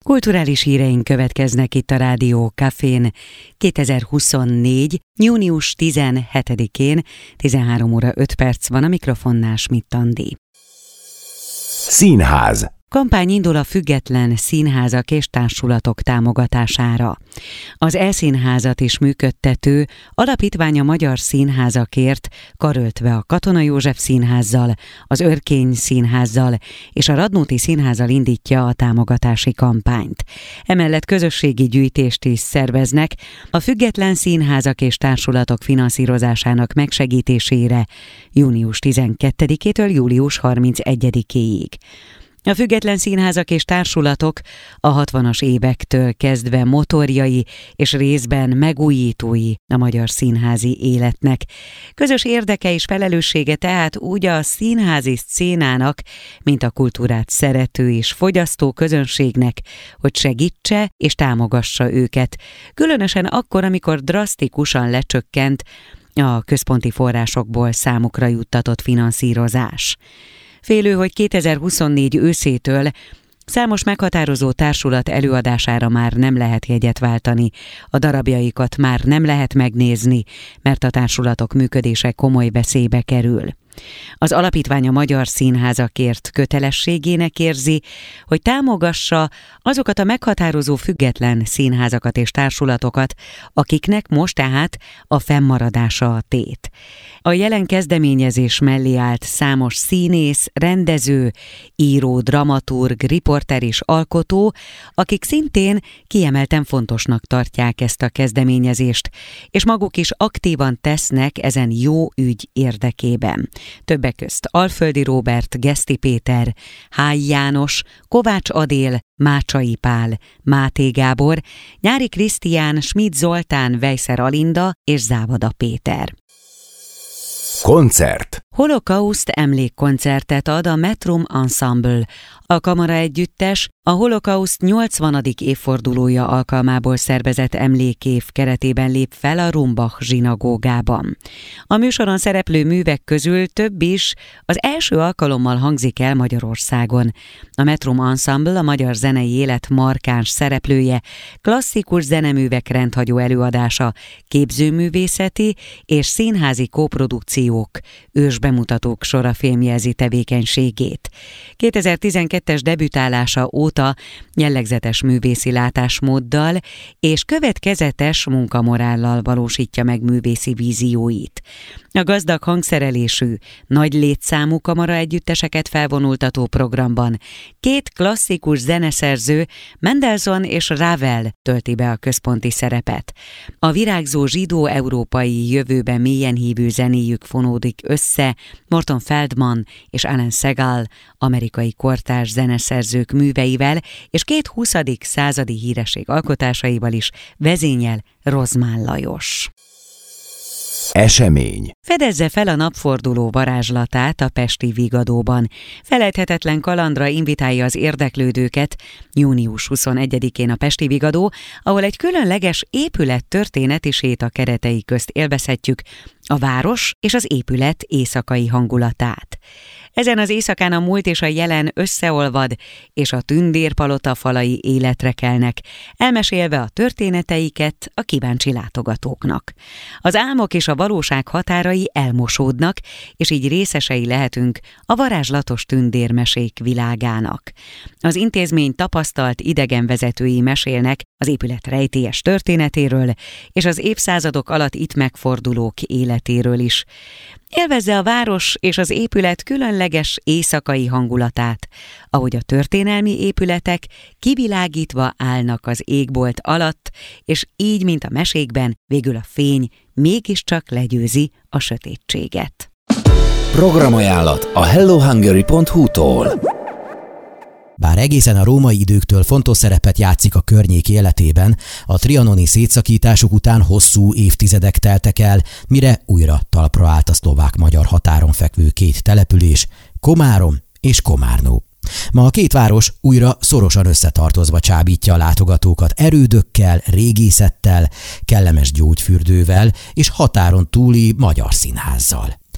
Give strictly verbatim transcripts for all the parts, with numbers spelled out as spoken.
Kulturális híreink következnek itt a Rádió Cafén kétezer-huszonnégy. június tizenhetedikén, tizenhárom óra öt perc van, a mikrofonnál Schmidt Andi. Színház. Kampány indul a független színházak és társulatok támogatására. Az E-színházat is működtető alapítvány a Magyar Színházakért karöltve a Katona József Színházzal, az Örkény Színházzal és a Radnóti Színházzal indítja a támogatási kampányt. Emellett közösségi gyűjtést is szerveznek a független színházak és társulatok finanszírozásának megsegítésére június tizenkettedikétől július harmincegyedikéig. A független színházak és társulatok a hatvanas évektől kezdve motorjai és részben megújítói a magyar színházi életnek. Közös érdeke és felelőssége tehát úgy a színházi szcénának, mint a kultúrát szerető és fogyasztó közönségnek, hogy segítse és támogassa őket. Különösen akkor, amikor drasztikusan lecsökkent a központi forrásokból számukra juttatott finanszírozás. Félő, hogy kétezer-huszonnégy őszétől számos meghatározó társulat előadására már nem lehet jegyet váltani, a darabjaikat már nem lehet megnézni, mert a társulatok működése komoly veszélybe kerül. Az alapítvány a Magyar Színházakért kötelességének érzi, hogy támogassa azokat a meghatározó független színházakat és társulatokat, akiknek most tehát a fennmaradása a tét. A jelen kezdeményezés mellé állt számos színész, rendező, író, dramaturg, riporter és alkotó, akik szintén kiemelten fontosnak tartják ezt a kezdeményezést, és maguk is aktívan tesznek ezen jó ügy érdekében. Többek közt Alföldi Róbert, Geszti Péter, Hály János, Kovács Adél, Mácsai Pál, Máté Gábor, Nyári Krisztián, Schmidt Zoltán, Vejszer Alinda és Závada Péter. Koncert. Holokauszt emlékkoncertet ad a Metrum Ensemble. A kamara együttes a holokauszt nyolcvanadik évfordulója alkalmából szervezett emlékév keretében lép fel a Rumbach zsinagógában. A műsoron szereplő művek közül több is az első alkalommal hangzik el Magyarországon. A Metrum Ensemble a magyar zenei élet markáns szereplője, klasszikus zeneművek rendhagyó előadása, képzőművészeti és színházi kóprodukciók, ősbemutatók sora fémjelzi tevékenységét. kétezer-tizenkettes debütálása óta jellegzetes művészi látásmóddal és következetes munkamorállal valósítja meg művészi vízióit. A gazdag hangszerelésű, nagy létszámú kamara együtteseket felvonultató programban két klasszikus zeneszerző, Mendelssohn és Ravel tölti be a központi szerepet. A virágzó zsidó-európai jövőben mélyen hívő zenéjük fonódik össze Morton Feldman és Alan Segal, amerikai kortárs zeneszerzők műveivel, és két huszadik századi híresség alkotásaival is vezényel Rozmán Lajos. Esemény. Fedezze fel a napforduló varázslatát a pesti Vigadóban. Felejthetetlen kalandra invitálja az érdeklődőket június huszonegyedikén a pesti Vigadó, ahol egy különleges épület történeti séta keretei közt élvezhetjük a város és az épület éjszakai hangulatát. Ezen az éjszakán a múlt és a jelen összeolvad, és a tündérpalota falai életre kelnek, elmesélve a történeteiket a kíváncsi látogatóknak. Az álmok és a valóság határai elmosódnak, és így részesei lehetünk a varázslatos tündérmesék világának. Az intézmény tapasztalt idegenvezetői mesélnek az épület rejtélyes történetéről, és az évszázadok alatt itt megfordulók életéről is. Élvezze a város és az épület különleges éjszakai hangulatát, ahogy a történelmi épületek kivilágítva állnak az égbolt alatt, és így, mint a mesékben, végül a fény mégiscsak legyőzi a sötétséget. Programajánlat a hello hungary pont hu-tól. Bár egészen a római időktől fontos szerepet játszik a környék életében, a trianoni szétszakítások után hosszú évtizedek teltek el, mire újra talpra állt a szlovák-magyar határon fekvő két település, Komárom és Komárnó. Ma a két város újra szorosan összetartozva csábítja a látogatókat erődökkel, régészettel, kellemes gyógyfürdővel és határon túli magyar színházzal.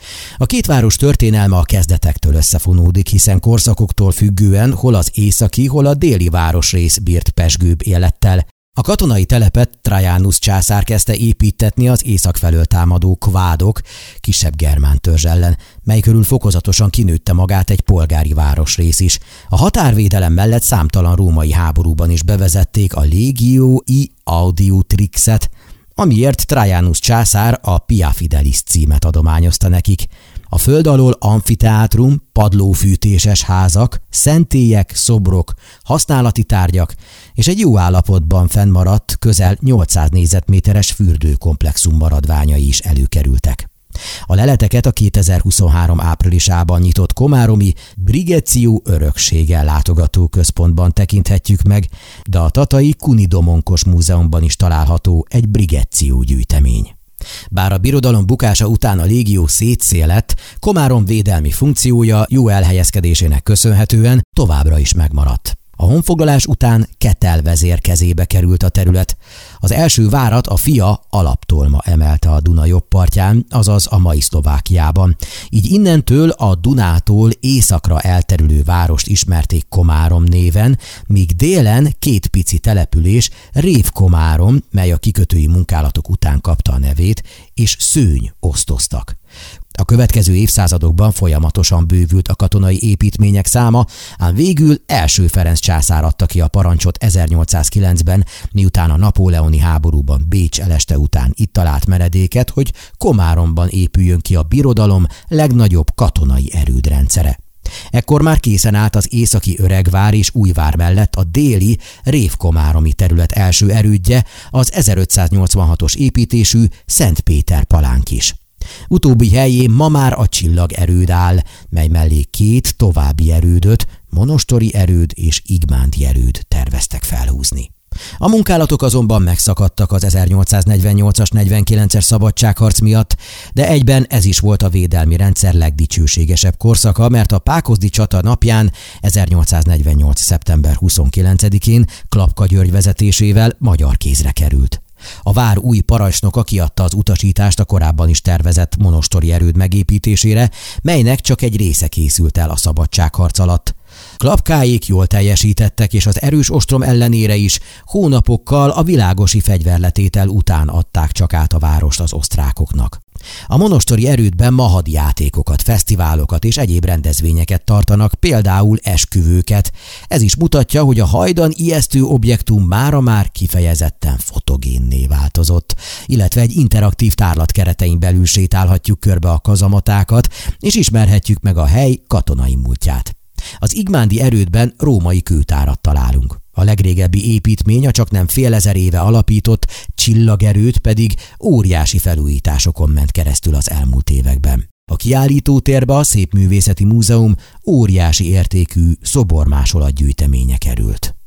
A két város történelme a kezdetektől összefonódik, hiszen korszakoktól függően hol az északi, hol a déli városrész bírt pezsgőbb élettel. A katonai telepet Trajanus császár kezdte építtetni az észak felől támadó kvádok, kisebb germán törzs ellen, mely körül fokozatosan kinőtte magát egy polgári városrész is. A határvédelem mellett számtalan római háborúban is bevezették a Legio I Audiutrixet, amiért Trajanus császár a Pia Fidelis címet adományozta nekik. A föld alól amfiteátrum, padlófűtéses házak, szentélyek, szobrok, használati tárgyak és egy jó állapotban fennmaradt, közel nyolcszáz négyzetméteres fürdőkomplexum maradványai is előkerültek. A leleteket a kétezer-huszonhárom áprilisában nyitott komáromi Brigetio öröksége látogatóközpontban tekinthetjük meg, de a tatai Kunidomonkos múzeumban is található egy Brigetio gyűjtemény. Bár a birodalom bukása után a légió szétszélett, Komárom védelmi funkciója jó elhelyezkedésének köszönhetően továbbra is megmaradt. A honfoglalás után Ketel vezér kezébe került a terület. Az első várat a fia Alaptolma emelte a Duna jobb partján, azaz a mai Szlovákiában. Így innentől a Dunától északra elterülő várost ismerték Komárom néven, míg délen két pici település, Révkomárom, mely a kikötői munkálatok után kapta a nevét, és Szőny osztoztak. A következő évszázadokban folyamatosan bővült a katonai építmények száma, ám végül első Ferenc császár adta ki a parancsot ezernyolcszázkilencben, miután a napóleoni háborúban Bécs eleste után itt talált menedéket, hogy Komáromban épüljön ki a birodalom legnagyobb katonai erődrendszere. Ekkor már készen állt az északi Öregvár és Újvár mellett a déli révkomáromi terület első erődje, az ezerötszáznyolcvanhatos építésű Szentpéter-palánk is. Utóbbi helyén ma már a Csillag erőd áll, mely mellé két további erődöt, monostori erőd és igmándi erőd terveztek felhúzni. A munkálatok azonban megszakadtak az ezernyolcszáznegyvennyolcas negyvenkilences szabadságharc miatt, de egyben ez is volt a védelmi rendszer legdicsőségesebb korszaka, mert a Pákozdi csata napján ezernyolcszáznegyvennyolc. szeptember huszonkilencedikén Klapka György vezetésével magyar kézre került. A vár új parancsnoka kiadta az utasítást a korábban is tervezett monostori erőd megépítésére, melynek csak egy része készült el a szabadságharc alatt. Klapkáék jól teljesítettek, és az erős ostrom ellenére is hónapokkal a világosi fegyverletétel után adták csak át a várost az osztrákoknak. A monostori erődben ma hadjátékokat, fesztiválokat és egyéb rendezvényeket tartanak, például esküvőket. Ez is mutatja, hogy a hajdan ijesztő objektum mára már kifejezetten fotogénné változott, illetve egy interaktív tárlat keretein belül sétálhatjuk körbe a kazamatákat, és ismerhetjük meg a hely katonai múltját. Az igmándi erődben római kőtárat találunk. A legrégebbi építmény a csaknem fél ezer éve alapított Csillagerőd pedig óriási felújításokon ment keresztül az elmúlt években. A kiállítótérbe a Szépművészeti Múzeum óriási értékű szobormásolatgyűjteménye került.